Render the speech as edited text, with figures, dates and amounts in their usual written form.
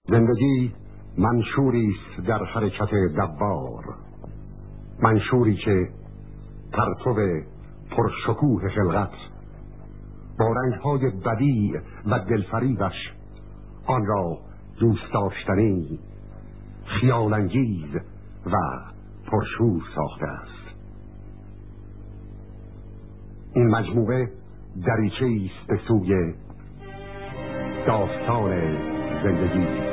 زندگی منشوری است در حرکت دوار، منشوری که پرتو پرشکوه خلقت با رنگ‌های بدیع و دلفریبش آن را دوست داشتنی، خیال‌انگیز و پرشور ساخته است. این مجموعه دریچه‌ای است به سوی داستان زندگی.